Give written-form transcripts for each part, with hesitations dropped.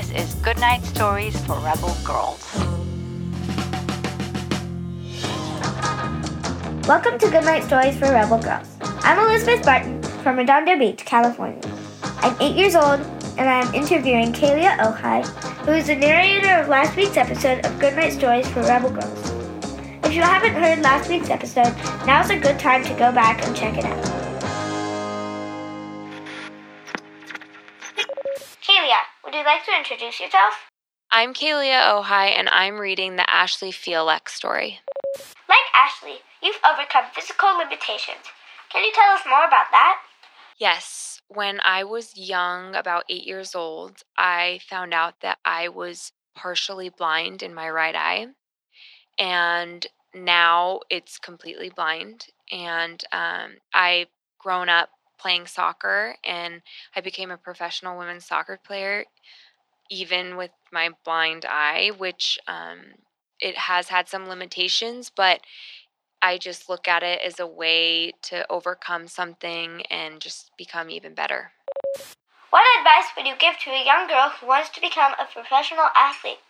This is Goodnight Stories for Rebel Girls. Welcome to Goodnight Stories for Rebel Girls. I'm Elizabeth Barton from Redondo Beach, California. I'm 8 years old, and I'm interviewing Kalia Ojai, who is the narrator of last week's episode of Goodnight Stories for Rebel Girls. If you haven't heard last week's episode, now's a good time to go back and check it out. Kalia, would you like to introduce yourself? I'm Kalia Ojai, and I'm reading the Ashley Fiolek story. Like Ashley, you've overcome physical limitations. Can you tell us more about that? Yes, when I was young, about 8 years old, I found out that I was partially blind in my right eye, and now it's completely blind. And I've grown up playing soccer, and I became a professional women's soccer player, even with my blind eye, which it has had some limitations, but I just look at it as a way to overcome something and just become even better. What advice would you give to a young girl who wants to become a professional athlete?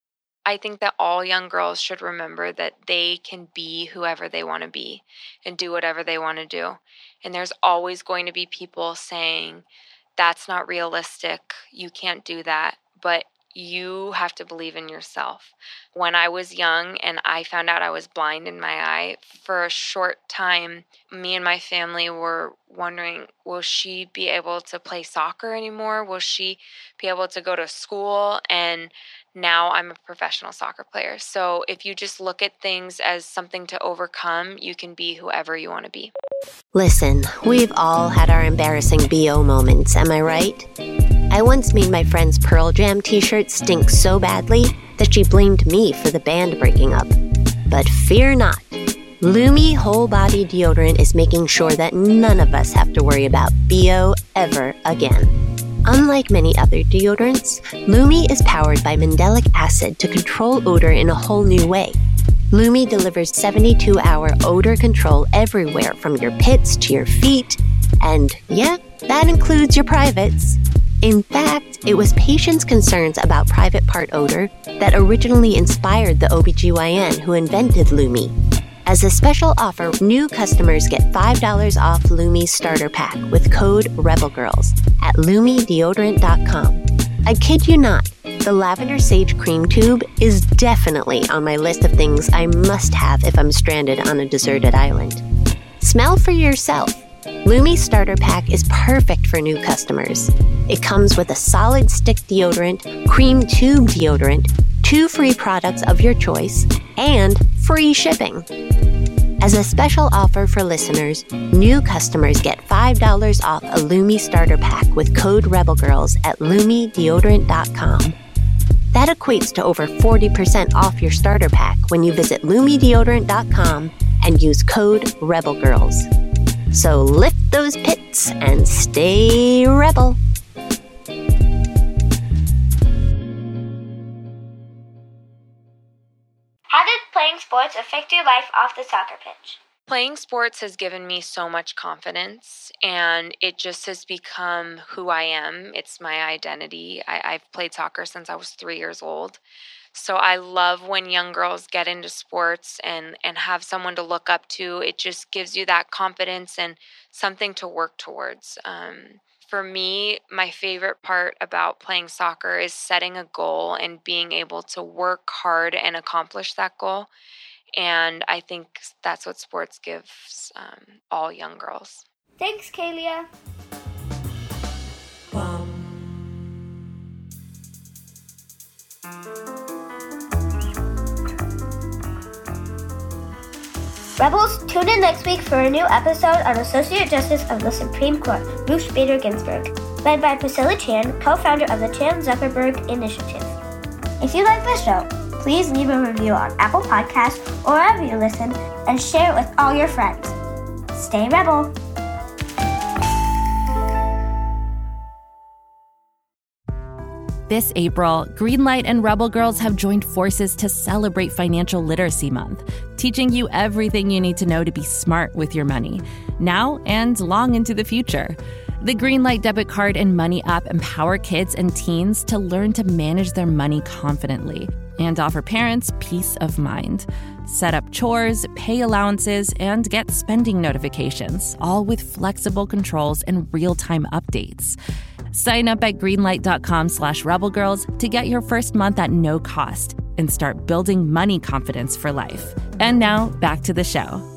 I think that all young girls should remember that they can be whoever they want to be and do whatever they want to do. And there's always going to be people saying, that's not realistic, you can't do that. But you have to believe in yourself. When I was young and I found out I was blind in my eye, for a short time, me and my family were wondering, will she be able to play soccer anymore? Will she be able to go to school? And now I'm a professional soccer player. So if you just look at things as something to overcome, you can be whoever you want to be. Listen, we've all had our embarrassing BO moments, am I right? I once made my friend's Pearl Jam t-shirt stink so badly that she blamed me for the band breaking up. But fear not. Lumi Whole Body Deodorant is making sure that none of us have to worry about BO ever again. Unlike many other deodorants, Lumi is powered by mandelic acid to control odor in a whole new way. Lumi delivers 72-hour odor control everywhere from your pits to your feet, and yeah, that includes your privates. In fact, it was patients' concerns about private part odor that originally inspired the OBGYN who invented Lumi. As a special offer, new customers get $5 off Lumi's starter pack with code REBELGIRLS at LumiDeodorant.com. I kid you not, the Lavender Sage Cream Tube is definitely on my list of things I must have if I'm stranded on a deserted island. Smell for yourself. Lumi's starter pack is perfect for new customers. It comes with a solid stick deodorant, cream tube deodorant, 2 free products of your choice, and free shipping. As a special offer for listeners, new customers get $5 off a Lumi starter pack with code REBELGIRLS at LumiDeodorant.com. That equates to over 40% off your starter pack when you visit LumiDeodorant.com and use code REBELGIRLS. So lift those pits and stay rebel. How did playing sports affect your life off the soccer pitch? Playing sports has given me so much confidence, and it just has become who I am. It's my identity. I've played soccer since I was 3 years old. So I love when young girls get into sports and have someone to look up to. It just gives you that confidence and something to work towards. For me, my favorite part about playing soccer is setting a goal and being able to work hard and accomplish that goal. And I think that's what sports gives all young girls. Thanks, Kalia. Rebels, tune in next week for a new episode on Associate Justice of the Supreme Court, Ruth Bader Ginsburg, led by Priscilla Chan, co-founder of the Chan Zuckerberg Initiative. If you like this show, please leave a review on Apple Podcasts or wherever you listen and share it with all your friends. Stay rebel! This April, Greenlight and Rebel Girls have joined forces to celebrate Financial Literacy Month, teaching you everything you need to know to be smart with your money, now and long into the future. The Greenlight debit card and money app empower kids and teens to learn to manage their money confidently and offer parents peace of mind. Set up chores, pay allowances, and get spending notifications, all with flexible controls and real-time updates. Sign up at greenlight.com/rebelgirls to get your first month at no cost and start building money confidence for life. And now, back to the show.